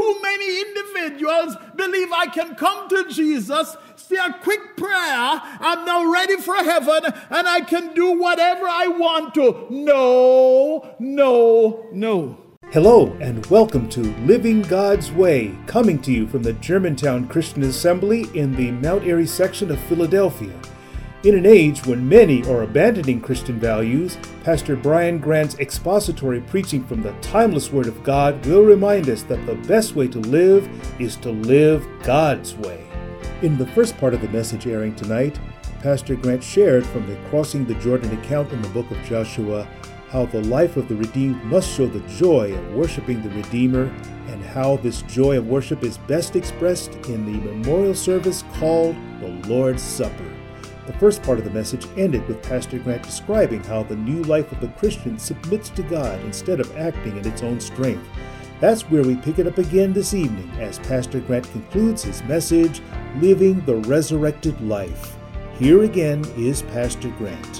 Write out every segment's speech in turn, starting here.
too many individuals believe I can come to Jesus, say a quick prayer, I'm now ready for heaven, and I can do whatever I want to. No, no, no. Hello and welcome to Living God's Way, coming to you from the Germantown Christian Assembly in the Mount Airy section of Philadelphia. In an age when many are abandoning Christian values, Pastor Brian Grant's expository preaching from the timeless Word of God will remind us that the best way to live is to live God's way. In the first part of the message airing tonight, Pastor Grant shared from the Crossing the Jordan account in the book of Joshua how the life of the redeemed must show the joy of worshiping the Redeemer, and how this joy of worship is best expressed in the memorial service called the Lord's Supper. The first part of the message ended with Pastor Grant describing how the new life of the Christian submits to God instead of acting in its own strength. That's where we pick it up again this evening as Pastor Grant concludes his message, Living the Resurrected Life. Here again is Pastor Grant.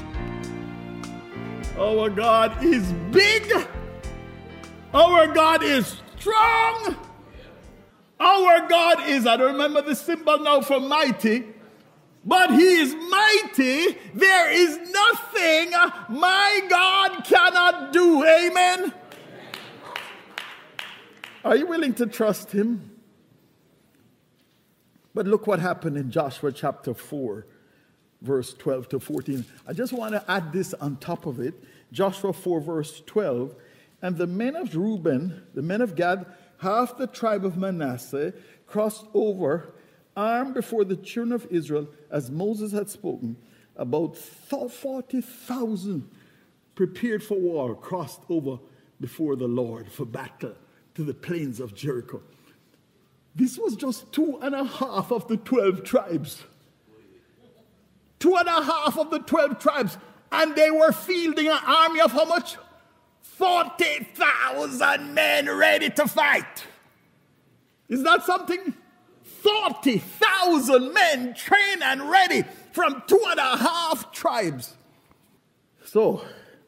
Our God is big. Our God is strong. Our God is, I don't remember the symbol now for mighty, but he is mighty. There is nothing my God cannot do. Amen. Are you willing to trust him? But look what happened in Joshua chapter 4, verse 12 to 14. I just want to add this on top of it. Joshua 4, verse 12. And the men of Reuben, the men of Gad, half the tribe of Manasseh, crossed over, armed before the children of Israel, as Moses had spoken. About 40,000 prepared for war crossed over before the Lord for battle to the plains of Jericho. This was just 2.5 of the 12 tribes. 2.5 of the 12 tribes. And they were fielding an army of how much? 40,000 men ready to fight. Is that something? 40,000 men trained and ready from 2.5 tribes. So,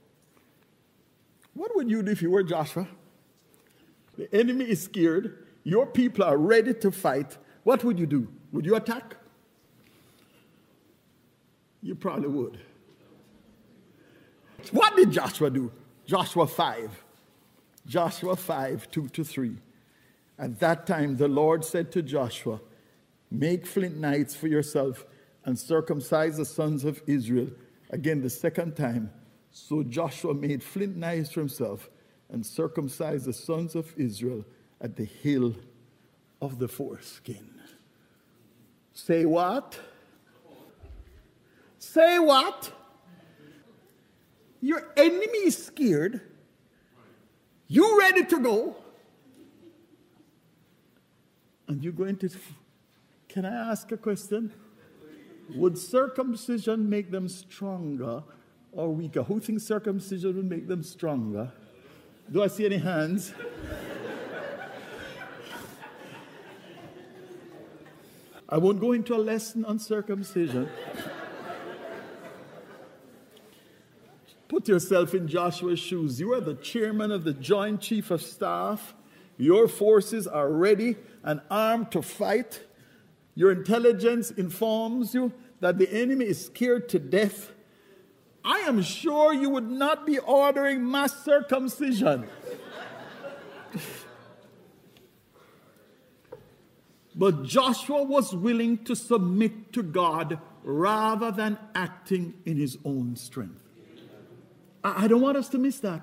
what would you do if you were Joshua? The enemy is scared. Your people are ready to fight. What would you do? Would you attack? You probably would. What did Joshua do? Joshua 5. Joshua 5, 2 to 3. At that time the Lord said to Joshua, make flint knives for yourself and circumcise the sons of Israel. Again the second time. So Joshua made flint knives for himself and circumcised the sons of Israel at the hill of the foreskin. Say what? Say what? Your enemy is scared. You ready to go. And you're going to... Can I ask a question? Would circumcision make them stronger or weaker? Who thinks circumcision would make them stronger? Do I see any hands? I won't go into a lesson on circumcision. Put yourself in Joshua's shoes. You are the chairman of the Joint Chief of Staff. Your forces are ready and armed to fight. Your intelligence informs you that the enemy is scared to death. I am sure you would not be ordering mass circumcision. But Joshua was willing to submit to God rather than acting in his own strength. I don't want us to miss that.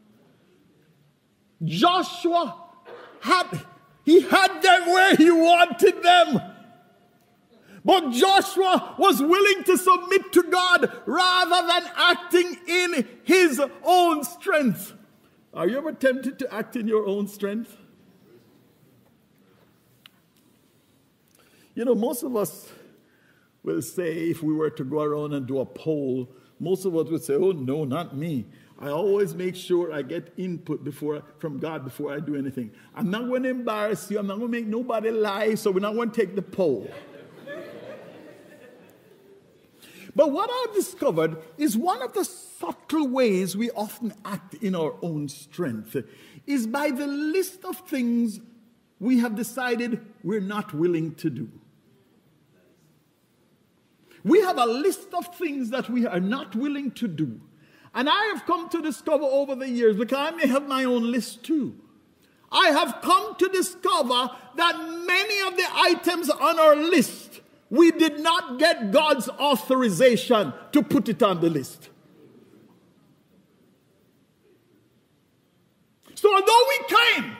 Joshua had them where he wanted them. But Joshua was willing to submit to God rather than acting in his own strength. Are you ever tempted to act in your own strength? You know, most of us will say, if we were to go around and do a poll, most of us would say, oh, no, not me. I always make sure I get input from God before I do anything. I'm not going to embarrass you. I'm not going to make nobody lie, so we're not going to take the poll. But what I've discovered is one of the subtle ways we often act in our own strength is by the list of things we have decided we're not willing to do. We have a list of things that we are not willing to do. And I have come to discover over the years, because I may have my own list too, I have come to discover that many of the items on our list, we did not get God's authorization to put it on the list. So although we claim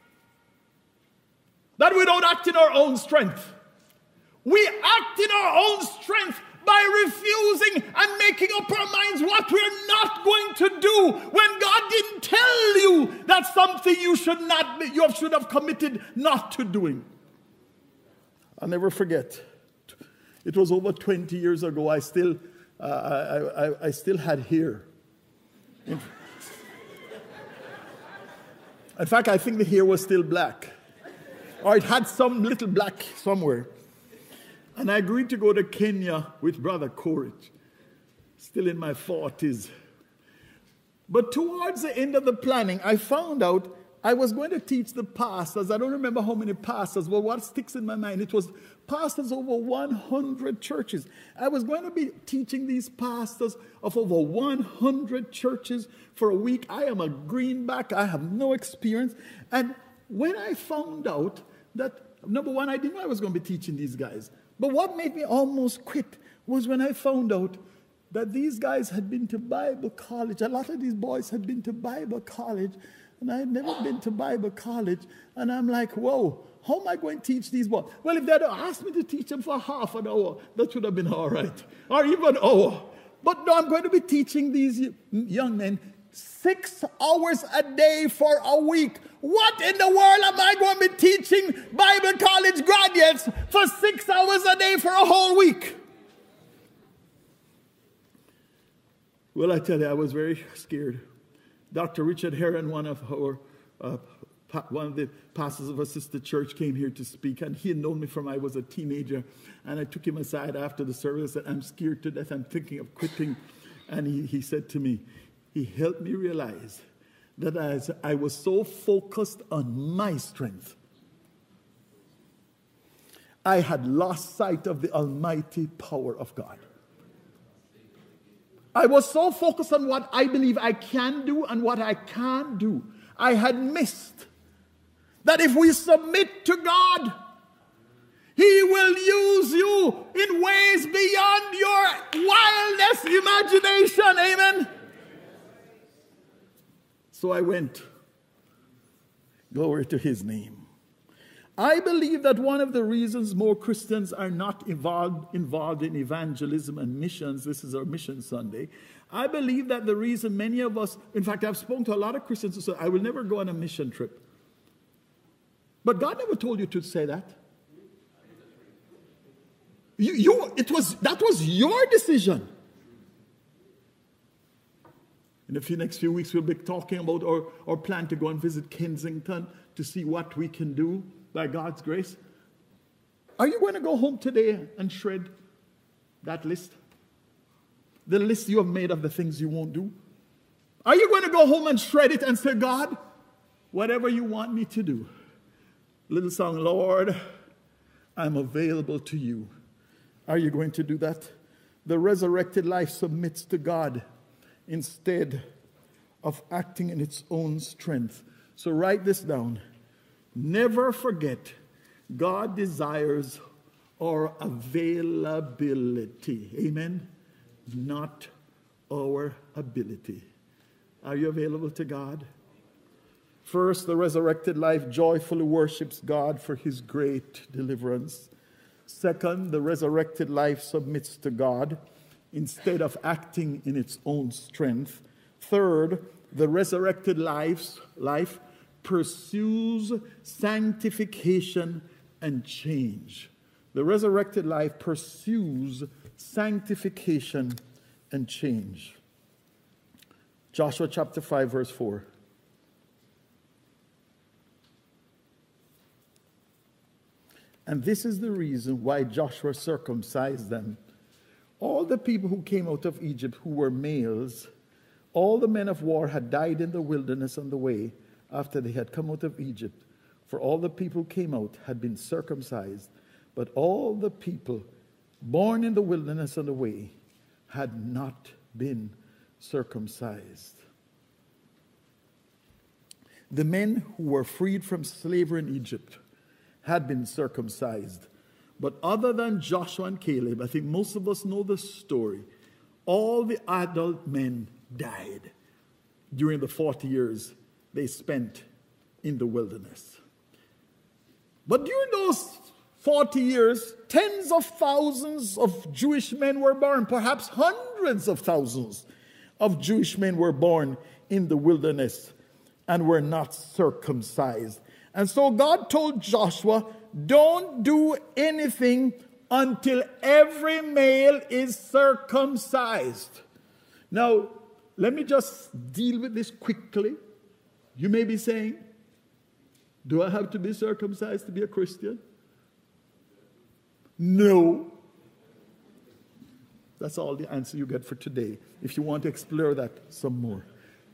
that we don't act in our own strength, we act in our own strength by refusing and making up our minds what we're not going to do when God didn't tell you that's something you should have committed not to doing. I'll never forget. It was over 20 years ago. I still had hair. In fact, I think the hair was still black. Or it had some little black somewhere. And I agreed to go to Kenya with Brother Courage, still in my 40s. But towards the end of the planning, I found out I was going to teach the pastors. I don't remember how many pastors, but what sticks in my mind, it was pastors over 100 churches. I was going to be teaching these pastors of over 100 churches for a week. I am a greenback. I have no experience. And when I found out that, number one, I didn't know I was going to be teaching these guys. But what made me almost quit was when I found out that these guys had been to Bible college. A lot of these boys had been to Bible college, and I had never been to Bible college. And I'm like, whoa, how am I going to teach these boys? Well, if they'd asked me to teach them for half an hour, that would have been all right, or even an hour. But no, I'm going to be teaching these young men 6 hours a day for a week. What in the world am I going to be teaching Bible college graduates for 6 hours a day for a whole week? Well, I tell you, I was very scared. Dr. Richard Heron, one of the pastors of our sister church, came here to speak, and he had known me from I was a teenager. And I took him aside after the service and said, I'm scared to death. I'm thinking of quitting. And he said to me, he helped me realize that as I was so focused on my strength, I had lost sight of the almighty power of God. I was so focused on what I believe I can do and what I can't do. I had missed that if we submit to God, He will use you in ways beyond your wildest imagination. Amen. So I went. Glory to His name. I believe that one of the reasons more Christians are not involved in evangelism and missions, this is our Mission Sunday, I believe that the reason many of us, in fact, I've spoken to a lot of Christians who say, I will never go on a mission trip. But God never told you to say that. That was your decision. In the next few weeks, we'll be talking about our plan to go and visit Kensington to see what we can do by God's grace. Are you going to go home today and shred that list? The list you have made of the things you won't do? Are you going to go home and shred it and say, God, whatever you want me to do? Little song, Lord, I'm available to you. Are you going to do that? The resurrected life submits to God instead of acting in its own strength. So write this down. Never forget, God desires our availability. Amen? Not our ability. Are you available to God? First, the resurrected life joyfully worships God for His great deliverance. Second, the resurrected life submits to God instead of acting in its own strength. Third, the resurrected life pursues sanctification and change. The resurrected life pursues sanctification and change. Joshua chapter 5, verse 4. And this is the reason why Joshua circumcised them. All the people who came out of Egypt who were males, all the men of war had died in the wilderness on the way after they had come out of Egypt. For all the people who came out had been circumcised, but all the people born in the wilderness on the way had not been circumcised. The men who were freed from slavery in Egypt had been circumcised. But other than Joshua and Caleb, I think most of us know the story, all the adult men died during the 40 years they spent in the wilderness. But during those 40 years, tens of thousands of Jewish men were born, perhaps hundreds of thousands of Jewish men were born in the wilderness and were not circumcised. And so God told Joshua, don't do anything until every male is circumcised. Now, let me just deal with this quickly. You may be saying, do I have to be circumcised to be a Christian? No. That's all the answer you get for today. If you want to explore that some more.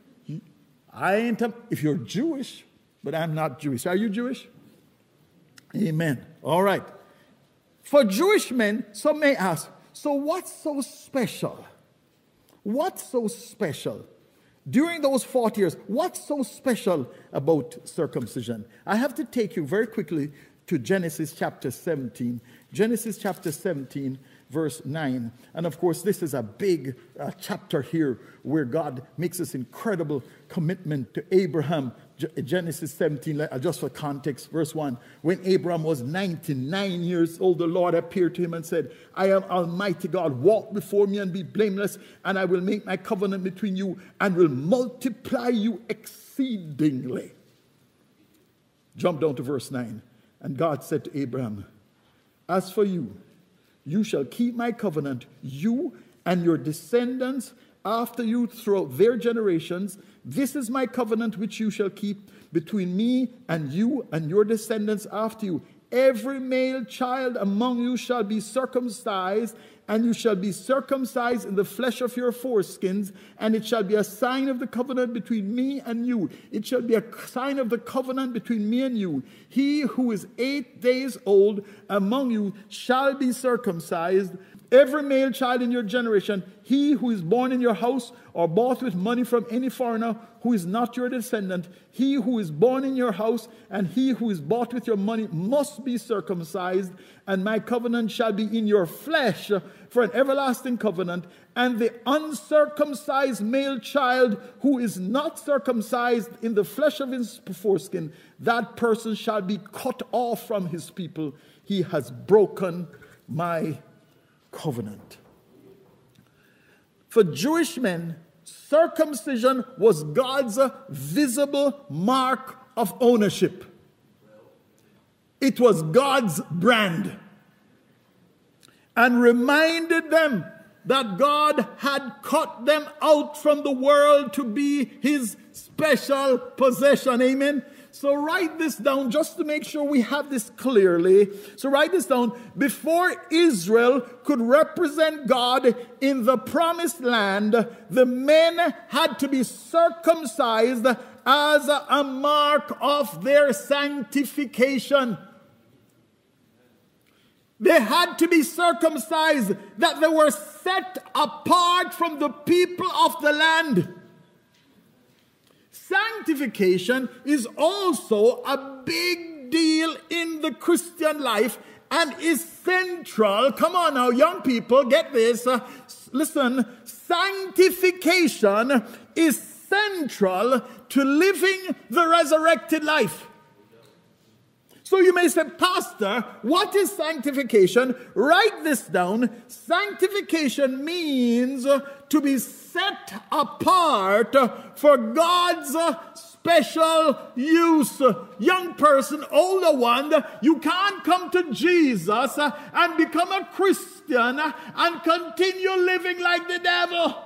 If you're Jewish, but I'm not Jewish. Are you Jewish? Amen. All right. For Jewish men, some may ask, so what's so special? What's so special? During those 40 years, what's so special about circumcision? I have to take you very quickly to Genesis chapter 17. Genesis chapter 17, verse 9. And of course, this is a big chapter here where God makes this incredible commitment to Abraham. Genesis 17, just for context, verse 1. When Abraham was 99 years old, the Lord appeared to him and said, I am Almighty God. Walk before me and be blameless, and I will make my covenant between you and will multiply you exceedingly. Jump down to verse 9. And God said to Abraham, as for you, you shall keep my covenant, you and your descendants after you throughout their generations. This is my covenant which you shall keep between me and you and your descendants after you. Every male child among you shall be circumcised, and you shall be circumcised in the flesh of your foreskins, and it shall be a sign of the covenant between me and you. It shall be a sign of the covenant between me and you. He who is 8 days old among you shall be circumcised. Every male child in your generation, he who is born in your house or bought with money from any foreigner who is not your descendant, he who is born in your house and he who is bought with your money must be circumcised, and my covenant shall be in your flesh for an everlasting covenant. And the uncircumcised male child who is not circumcised in the flesh of his foreskin, that person shall be cut off from his people. He has broken my covenant. For Jewish men, circumcision was God's visible mark of ownership. It was God's brand, and reminded them that God had cut them out from the world to be his special possession. Amen. So write this down just to make sure we have this clearly. So write this down. Before Israel could represent God in the promised land, the men had to be circumcised as a mark of their sanctification. They had to be circumcised, that they were set apart from the people of the land. Sanctification is also a big deal in the Christian life and is central. Come on now, young people, get this. Listen, sanctification is central to living the resurrected life. So you may say, Pastor, what is sanctification? Write this down. Sanctification means to be set apart for God's special use. Young person, older one, you can't come to Jesus and become a Christian and continue living like the devil.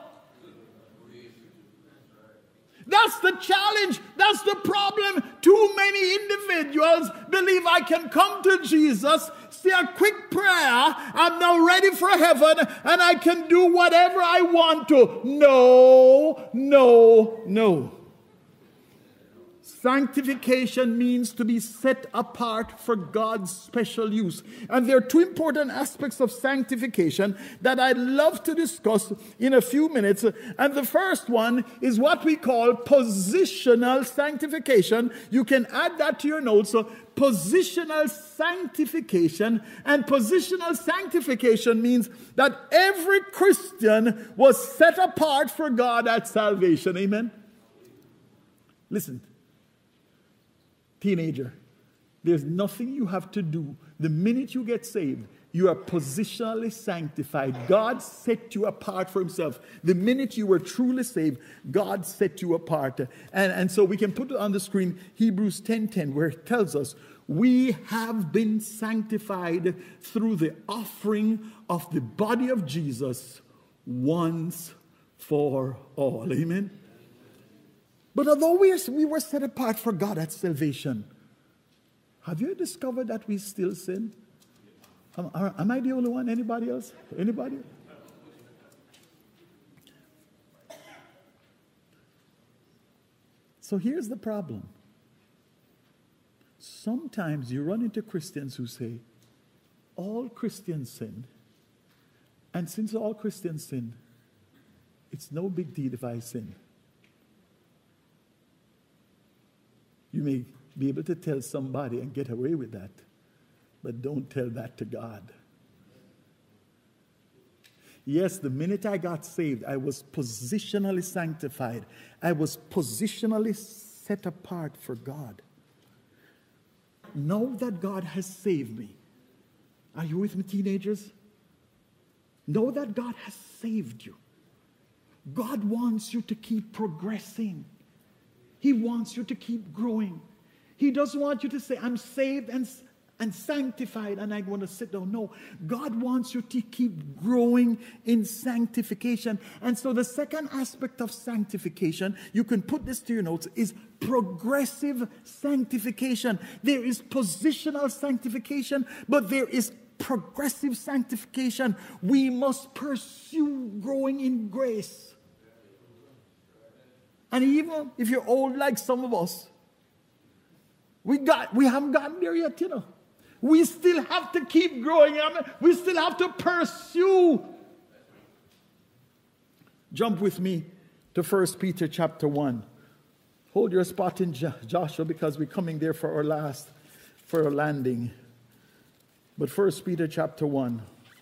That's the challenge. That's the problem. Too many individuals believe I can come to Jesus, say a quick prayer, I'm now ready for heaven, and I can do whatever I want to. No, no, no. Sanctification means to be set apart for God's special use. And there are two important aspects of sanctification that I'd love to discuss in a few minutes. And the first one is what we call positional sanctification. You can add that to your notes. So positional sanctification. And positional sanctification means that every Christian was set apart for God at salvation. Amen? Listen. Teenager, there's nothing you have to do. The minute you get saved, you are positionally sanctified. God set you apart for himself. The minute you were truly saved, God set you apart. And so we can put it on the screen, Hebrews 10:10, where it tells us, we have been sanctified through the offering of the body of Jesus once for all. Amen? But although we were set apart for God at salvation, have you discovered that we still sin? Am I the only one? Anybody else? Anybody? So here's the problem. Sometimes you run into Christians who say, all Christians sin. And since all Christians sin, it's no big deal if I sin. You may be able to tell somebody and get away with that, but don't tell that to God. Yes, the minute I got saved, I was positionally sanctified. I was positionally set apart for God. Now that God has saved me, are you with me, teenagers? Know that God has saved you. God wants you to keep progressing. He wants you to keep growing. He doesn't want you to say, I'm saved and sanctified and I'm going to sit down. No, God wants you to keep growing in sanctification. And so the second aspect of sanctification, you can put this to your notes, is progressive sanctification. There is positional sanctification, but there is progressive sanctification. We must pursue growing in grace. And even if you're old like some of us, we haven't gotten there yet, you know. We still have to keep growing. We still have to pursue. Jump with me to 1 Peter chapter 1. Hold your spot in Joshua because we're coming there for our landing. But 1 Peter chapter 1.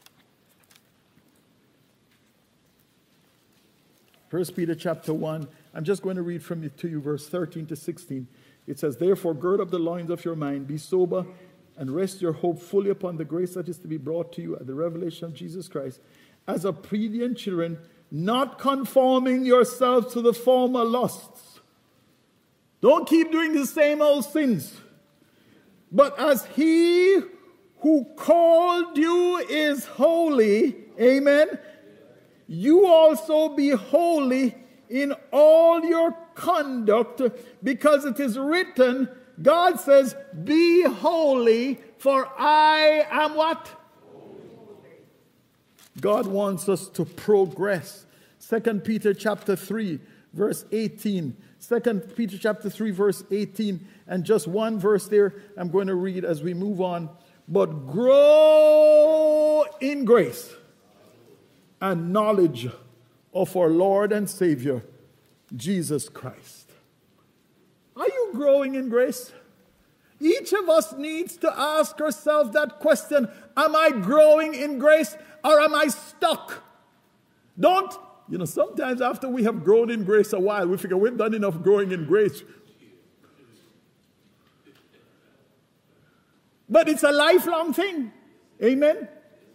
1 Peter chapter 1. I'm just going to read to you verse 13 to 16. It says, therefore, gird up the loins of your mind, be sober, and rest your hope fully upon the grace that is to be brought to you at the revelation of Jesus Christ. As obedient children, not conforming yourselves to the former lusts. Don't keep doing the same old sins. But as he who called you is holy, amen, you also be holy in all your conduct, because it is written, God says, be holy, for I am what? God wants us to progress. 2 Peter chapter 3, verse 18. 2 Peter chapter 3, verse 18. And just one verse there I'm going to read as we move on. But grow in grace and knowledge of our Lord and Savior, Jesus Christ. Are you growing in grace? Each of us needs to ask ourselves that question. Am I growing in grace or am I stuck? Sometimes after we have grown in grace a while, we figure we've done enough growing in grace. But it's a lifelong thing. Amen?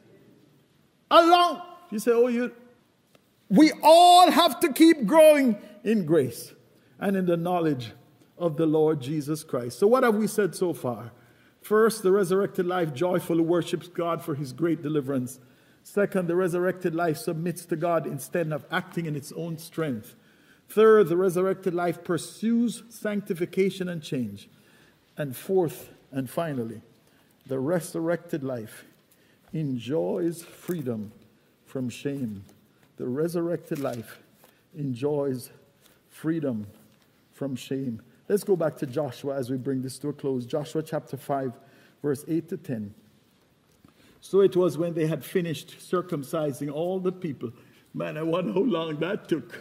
You say, we all have to keep growing in grace and in the knowledge of the Lord Jesus Christ. So what have we said so far? First, the resurrected life joyfully worships God for his great deliverance. Second, the resurrected life submits to God instead of acting in its own strength. Third, the resurrected life pursues sanctification and change. And fourth, and finally, the resurrected life enjoys freedom from shame. The resurrected life enjoys freedom from shame. Let's go back to Joshua as we bring this to a close. Joshua chapter 5, verse 8 to 10. So it was when they had finished circumcising all the people. Man, I wonder how long that took.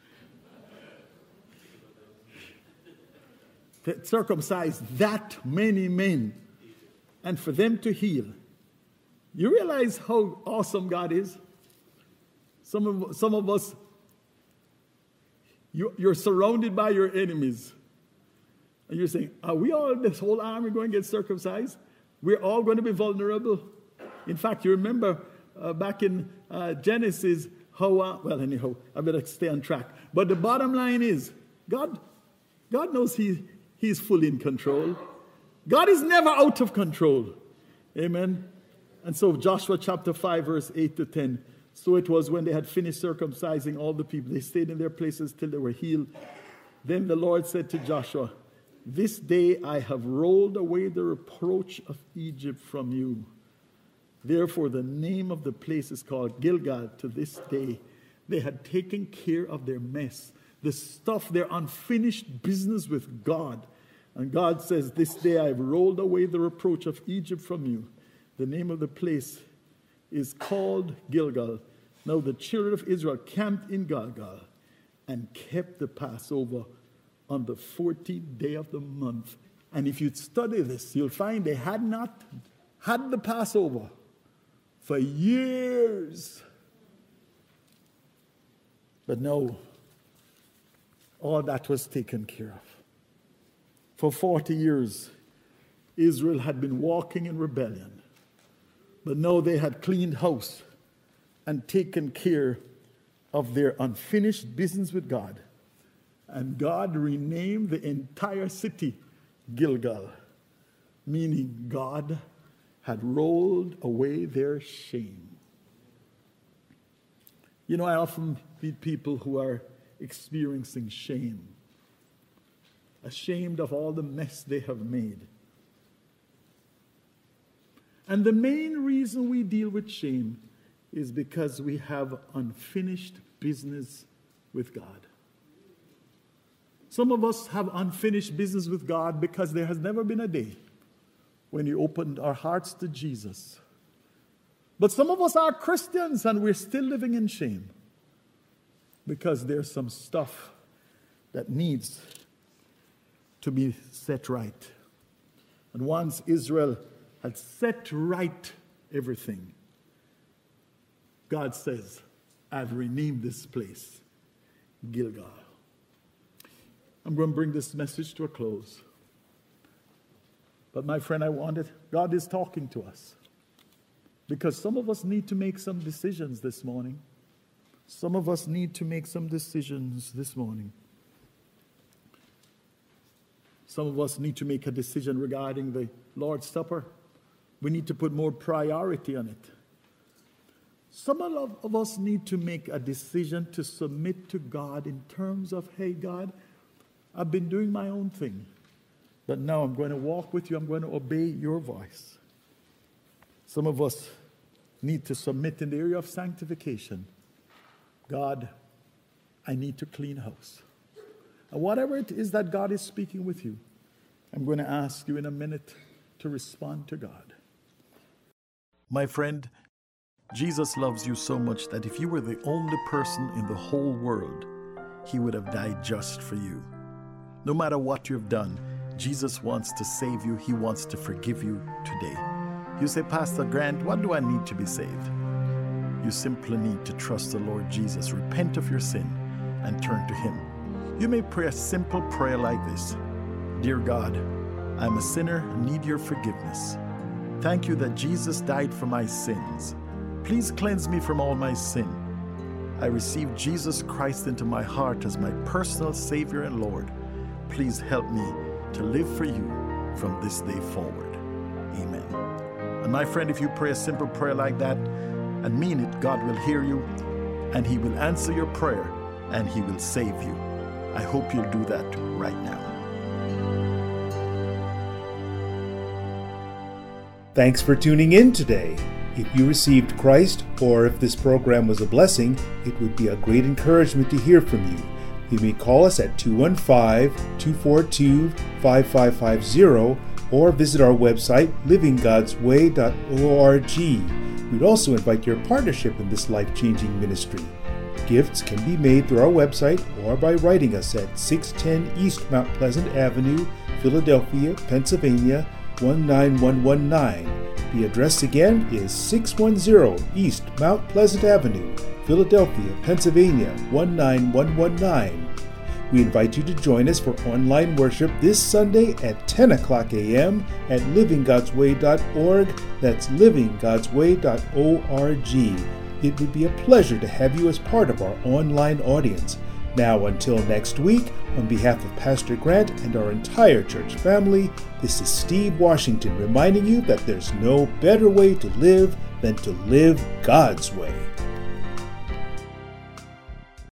To circumcise that many men and for them to heal. You realize how awesome God is? Some of us, you're surrounded by your enemies. And you're saying, are we all, this whole army, going to get circumcised? We're all going to be vulnerable. In fact, you remember back in Genesis, well, anyhow, I better stay on track. But the bottom line is, God knows He's fully in control. God is never out of control. Amen. And so Joshua chapter 5, verse 8 to 10. So it was when they had finished circumcising all the people. They stayed in their places till they were healed. Then the Lord said to Joshua, this day I have rolled away the reproach of Egypt from you. Therefore the name of the place is called Gilgal to this day. They had taken care of their mess, the stuff, their unfinished business with God. And God says, this day I have rolled away the reproach of Egypt from you. The name of the place is called Gilgal. Now the children of Israel camped in Gilgal and kept the Passover on the 14th day of the month. And if you study this, you'll find they had not had the Passover for years. But no, all that was taken care of. For 40 years, Israel had been walking in rebellion. But no, they had cleaned house and taken care of their unfinished business with God. And God renamed the entire city Gilgal, meaning God had rolled away their shame. You know, I often meet people who are experiencing shame, ashamed of all the mess they have made. And the main reason we deal with shame is because we have unfinished business with God. Some of us have unfinished business with God because there has never been a day when He opened our hearts to Jesus. But some of us are Christians and we're still living in shame because there's some stuff that needs to be set right. And once Israel had set right everything, God says, I've renamed this place Gilgal. I'm going to bring this message to a close. But my friend, God is talking to us. Because some of us need to make some decisions this morning. Some of us need to make some decisions this morning. Some of us need to make a decision regarding the Lord's Supper. We need to put more priority on it. Some of us need to make a decision to submit to God in terms of, hey, God, I've been doing my own thing, but now I'm going to walk with you. I'm going to obey your voice. Some of us need to submit in the area of sanctification. God, I need to clean house. And whatever it is that God is speaking with you, I'm going to ask you in a minute to respond to God. My friend, Jesus loves you so much that if you were the only person in the whole world, He would have died just for you. No matter what you've done, Jesus wants to save you. He wants to forgive you today. You say, Pastor Grant, what do I need to be saved? You simply need to trust the Lord Jesus, repent of your sin, and turn to Him. You may pray a simple prayer like this. Dear God, I'm a sinner and need your forgiveness. Thank you that Jesus died for my sins. Please cleanse me from all my sin. I receive Jesus Christ into my heart as my personal Savior and Lord. Please help me to live for you from this day forward. Amen. And my friend, if you pray a simple prayer like that and mean it, God will hear you and He will answer your prayer and He will save you. I hope you'll do that right now. Thanks for tuning in today. If you received Christ, or if this program was a blessing, it would be a great encouragement to hear from you. You may call us at 215-242-5550 or visit our website, livinggodsway.org. We'd also invite your partnership in this life-changing ministry. Gifts can be made through our website or by writing us at 610 East Mount Pleasant Avenue, Philadelphia, Pennsylvania, 19119. The address again is 610 East Mount Pleasant Avenue, Philadelphia, Pennsylvania, 19119. We invite you to join us for online worship this Sunday at 10 o'clock a.m. at livinggodsway.org. That's livinggodsway.org. It would be a pleasure to have you as part of our online audience. Now, until next week, on behalf of Pastor Grant and our entire church family, this is Steve Washington reminding you that there's no better way to live than to live God's way.